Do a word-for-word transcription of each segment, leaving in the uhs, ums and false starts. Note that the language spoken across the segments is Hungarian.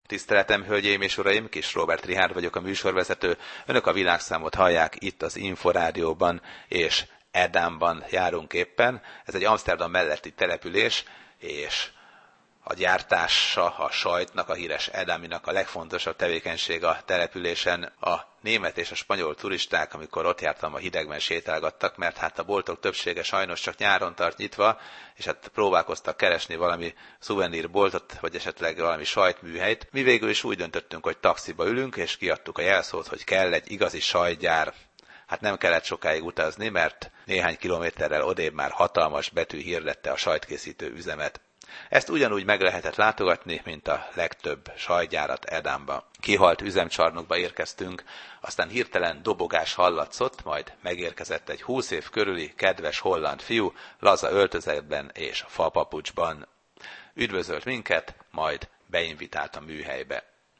Tiszteletem, hölgyeim és uraim, Kis Róbert Richárd vagyok, a műsorvezető. Önök a világszámot hallják itt az Inforádióban, és Edamban járunk éppen. Ez egy Amszterdam melletti település, és a gyártása a sajtnak, a híres Edaminak a legfontosabb tevékenység a településen. A német és a spanyol turisták, amikor ott jártam, a hidegben sétálgattak, mert hát a boltok többsége sajnos csak nyáron tart nyitva, és hát próbálkoztak keresni valami szuvenírboltot, vagy esetleg valami sajtműhelyt. Mi végül is úgy döntöttünk, hogy taxiba ülünk, és kiadtuk a jelszót, hogy kell egy igazi sajtgyár. Hát nem kellett sokáig utazni, mert néhány kilométerrel odébb már hatalmas betű hirdette a sajtkészítő üzemet. Ezt ugyanúgy meg lehetett látogatni, mint a legtöbb sajtgyárat Edamba. Kihalt üzemcsarnokba érkeztünk, aztán hirtelen dobogás hallatszott, majd megérkezett egy húsz év körüli kedves holland fiú, laza öltözetben és fapapucsban. Üdvözölt minket, majd beinvitált a műhelybe.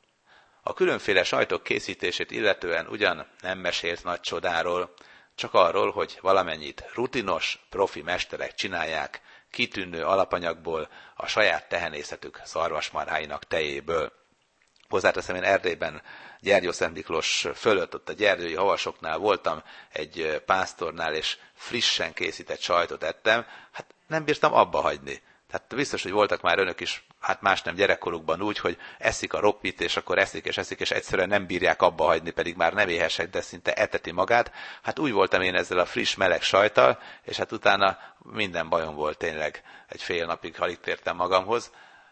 A különféle sajtok készítését illetően ugyan nem mesélt nagy csodáról, csak arról, hogy valamennyit rutinos, profi mesterek csinálják, kitűnő alapanyagból, a saját tehenészetük szarvasmarháinak tejéből. Hozzáteszem, én Erdélyben Gyergyószent Miklós fölött, ott a gyergyói havasoknál voltam, egy pásztornál, és frissen készített sajtot ettem, hát nem bírtam abba hagyni. Tehát biztos, hogy voltak már önök is, hát más nem gyerekkorukban úgy, hogy eszik a roppit, és akkor eszik és eszik, és egyszerűen nem bírják abba hagyni, pedig már nem éhesek, de szinte eteti magát. Hát úgy voltam én ezzel a friss, meleg sajttal, és hát utána minden bajom volt tényleg, egy fél napig alig tértem magamhoz,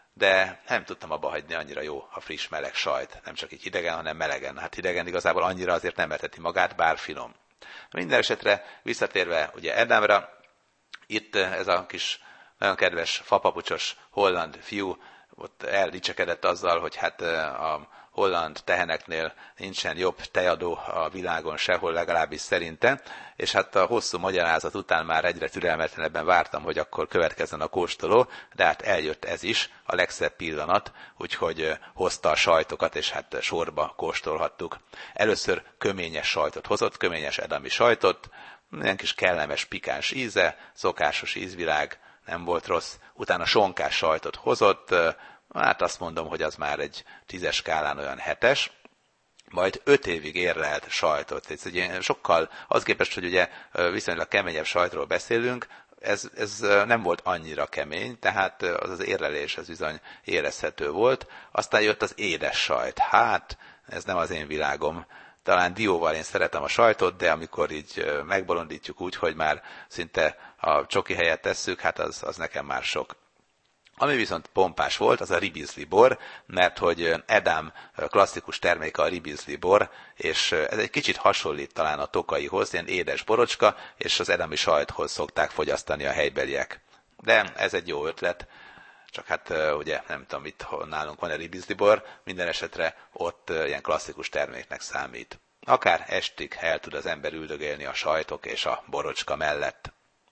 de nem tudtam abba hagyni, annyira jó a friss, meleg sajt. Nem csak így hidegen, hanem melegen. Hát hidegen igazából annyira azért nem eteti magát, bár finom. Minden esetre visszatérve ugye Edamra, itt ez a kis nagyon kedves fapapucsos holland fiú ott eldicsekedett azzal, hogy hát a holland teheneknél nincsen jobb tejadó a világon sehol, legalábbis szerinte, és hát a hosszú magyarázat után már egyre türelmetlenebben vártam, hogy akkor következzen a kóstoló, de hát eljött ez is, a legszebb pillanat, úgyhogy hozta a sajtokat, és hát sorba kóstolhattuk. Először köményes sajtot hozott, köményes edami sajtot, ilyen kis kellemes, pikáns íze, szokásos ízvilág, nem volt rossz. Utána sonkás sajtot hozott, hát azt mondom, hogy az már egy tízes skálán olyan hetes, majd öt évig érlelt sajtot. Ez ugye sokkal, az képest, hogy ugye viszonylag keményebb sajtról beszélünk, ez, ez nem volt annyira kemény, tehát az az érlelés, ez bizony érezhető volt. Aztán jött az édes sajt. Hát, ez nem az én világom. Talán dióval én szeretem a sajtot, de amikor így megbolondítjuk úgy, hogy már szinte a csoki helyet tesszük, hát az, az nekem már sok. Ami viszont pompás volt, az a ribizli bor, mert hogy Edam klasszikus terméke a ribizli bor, és ez egy kicsit hasonlít talán a tokaihoz, ilyen édes borocska, és az edami sajthoz szokták fogyasztani a helybeliek. De ez egy jó ötlet. Csak hát ugye nem tudom, itt nálunk van a ribizli bor, minden esetre ott ilyen klasszikus terméknek számít. Akár estig el tud az ember üldögélni a sajtok és a borocska mellett.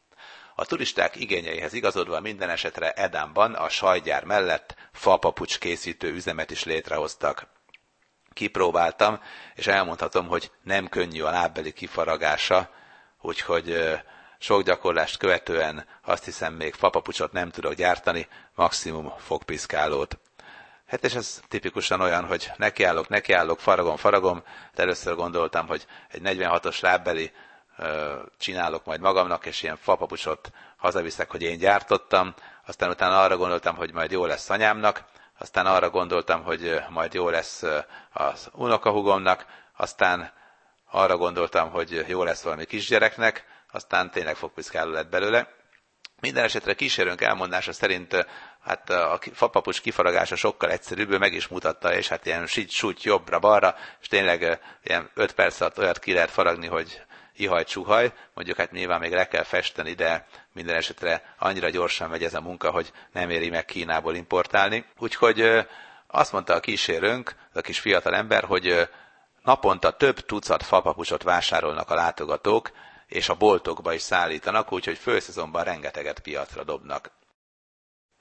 A turisták igényeihez igazodva minden esetre Edamban a sajtgyár mellett fapapucs készítő üzemet is létrehoztak. Kipróbáltam, és elmondhatom, hogy nem könnyű a lábbeli kifaragása, úgyhogy sok gyakorlást követően azt hiszem még fapapucsot nem tudok gyártani, maximum fogpiszkálót. Hát és ez tipikusan olyan, hogy nekiállok, nekiállok, faragom, faragom. De először gondoltam, hogy egy negyvenhatos lábbeli ö, csinálok majd magamnak, és ilyen fapapucsot hazaviszek, hogy én gyártottam. Aztán utána arra gondoltam, hogy majd jó lesz anyámnak. Aztán arra gondoltam, hogy majd jó lesz az unokahúgomnak. Aztán arra gondoltam, hogy jó lesz valami kisgyereknek. Aztán tényleg fogpiszkáló lett belőle. Minden esetre kísérőnk elmondása szerint hát a fapapucs kifaragása sokkal egyszerűbb, meg is mutatta, és hát ilyen sit-sút jobbra-balra, és tényleg ilyen öt perc alatt olyat ki lehet faragni, hogy ihaj-csuhaj, mondjuk hát nyilván még le kell festeni, de minden esetre annyira gyorsan megy ez a munka, hogy nem éri meg Kínából importálni. Úgyhogy azt mondta a kísérőnk, az a kis fiatal ember, hogy naponta több tucat fapapucsot vásárolnak a látogatók, és a boltokba is szállítanak, úgyhogy főszezonban rengeteget piacra dobnak.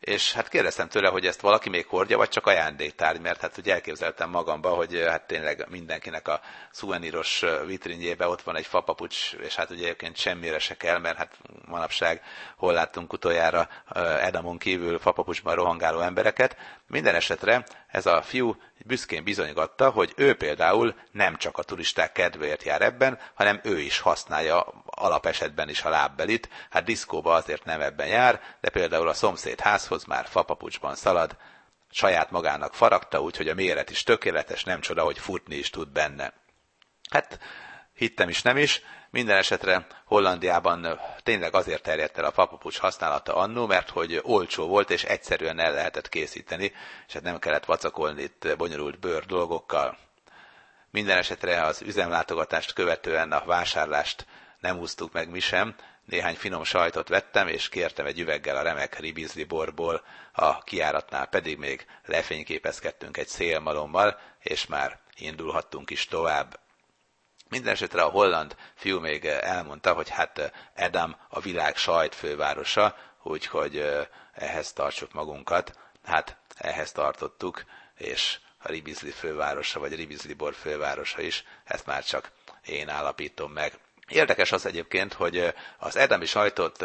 És hát kérdeztem tőle, hogy ezt valaki még hordja, vagy csak ajándéktárgy, mert hát ugye elképzeltem magamba, hogy hát tényleg mindenkinek a szuveníros vitrinjébe ott van egy fapapucs, és hát ugye egyébként semmire se kell, mert hát manapság hol láttunk utoljára Edamon kívül fapapucsban rohangáló embereket. Minden esetre ez a fiú büszkén bizonygatta, hogy ő például nem csak a turisták kedvéért jár ebben, hanem ő is használja alapesetben is a lábbelit. Hát diszkóba azért nem ebben jár, de például a szomszéd házhoz már fapapucsban szalad, saját magának faragta, úgyhogy a méret is tökéletes, nem csoda, hogy futni is tud benne. Hát hittem is, nem is. Minden esetre Hollandiában tényleg azért terjedt el a fapapucs használata annó, mert hogy olcsó volt, és egyszerűen el lehetett készíteni, és hát nem kellett vacakolni itt bonyolult bőr dolgokkal. Minden esetre az üzemlátogatást követően a vásárlást nem úsztuk meg mi sem, néhány finom sajtot vettem, és kértem egy üveggel a remek ribizli borból, a kijáratnál pedig még lefényképezkedtünk egy szélmalommal, és már indulhattunk is tovább. Minden esetre a holland fiú még elmondta, hogy hát Edam a világ sajtfővárosa, úgyhogy ehhez tartsuk magunkat. Hát ehhez tartottuk, és a Ribizli fővárosa, vagy Ribizli bor fővárosa is, ezt már csak én állapítom meg. Érdekes az egyébként, hogy az edami sajtot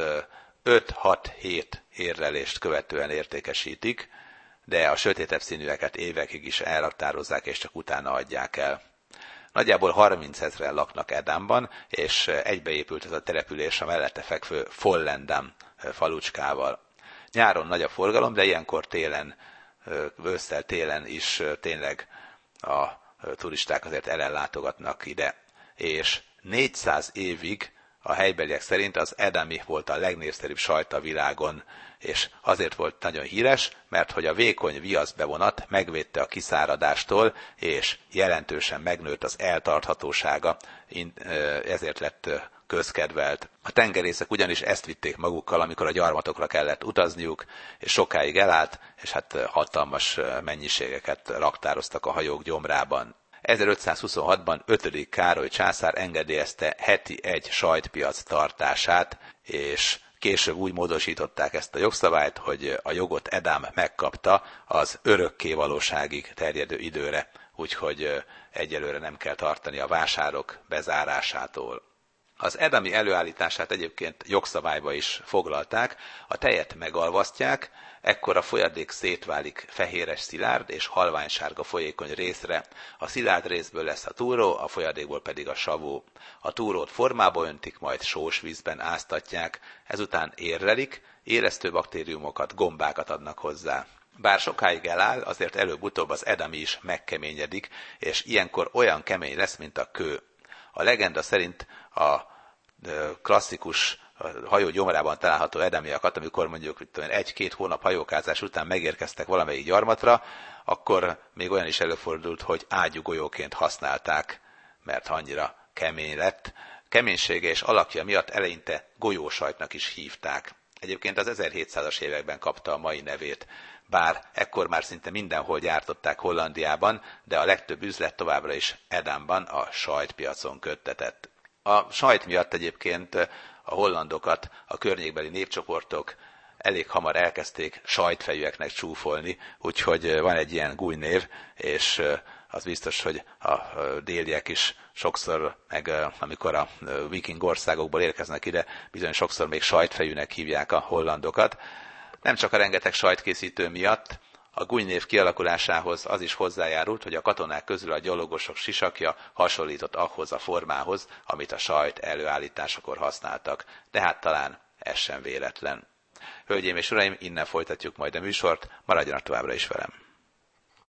öt-hat-hét érlelést követően értékesítik, de a sötétebb színűeket évekig is elraktározzák, és csak utána adják el. Nagyjából harmincezren laknak Edamban, és egybeépült ez a település a mellette fekvő Volendam falucskával. Nyáron nagy a forgalom, de ilyenkor télen, ősszel télen is tényleg a turisták azért ellenlátogatnak ide. És négyszáz évig a helybeliek szerint az edami volt a legnépszerűbb sajt a világon, és azért volt nagyon híres, mert hogy a vékony viaszbevonat megvédte a kiszáradástól, és jelentősen megnőtt az eltarthatósága, ezért lett közkedvelt. A tengerészek ugyanis ezt vitték magukkal, amikor a gyarmatokra kellett utazniuk, és sokáig elállt, és hát hatalmas mennyiségeket raktároztak a hajók gyomrában. ezerötszázhuszonhatban ötödik Károly császár engedélyezte heti egy sajtpiac tartását, és később úgy módosították ezt a jogszabályt, hogy a jogot Edam megkapta az örökkévalóságig terjedő időre, úgyhogy egyelőre nem kell tartani a vásárok bezárásától. Az edami előállítását egyébként jogszabályba is foglalták, a tejet megalvasztják, ekkor a folyadék szétválik fehéres szilárd és halványsárga folyékony részre. A szilárd részből lesz a túró, a folyadékból pedig a savó. A túrót formába öntik, majd sós vízben áztatják, ezután érlelik, élesztő baktériumokat, gombákat adnak hozzá. Bár sokáig eláll, azért előbb-utóbb az edami is megkeményedik, és ilyenkor olyan kemény lesz, mint a kő. A legenda szerint a klasszikus hajó gyomrában található edamiakat, amikor mondjuk egy-két hónap hajókázás után megérkeztek valamelyik gyarmatra, akkor még olyan is előfordult, hogy ágyúgolyóként használták, mert annyira kemény lett. Keménysége és alakja miatt eleinte golyósajtnak is hívták. Egyébként az ezerhétszázas években kapta a mai nevét, bár ekkor már szinte mindenhol gyártották Hollandiában, de a legtöbb üzlet továbbra is Edamban, a sajtpiacon köttetett. A sajt miatt egyébként a hollandokat a környékbeli népcsoportok elég hamar elkezdték sajtfejűeknek csúfolni, úgyhogy van egy ilyen gújnév, és az biztos, hogy a déliek is sokszor, meg amikor a viking országokból érkeznek ide, bizony sokszor még sajtfejűnek hívják a hollandokat. Nem csak a rengeteg sajtkészítő miatt, a gújnév kialakulásához az is hozzájárult, hogy a katonák közül a gyalogosok sisakja hasonlított ahhoz a formához, amit a sajt előállításakor használtak, de hát talán ez sem véletlen. Hölgyeim és uraim, innen folytatjuk majd a műsort, maradjanak továbbra is velem.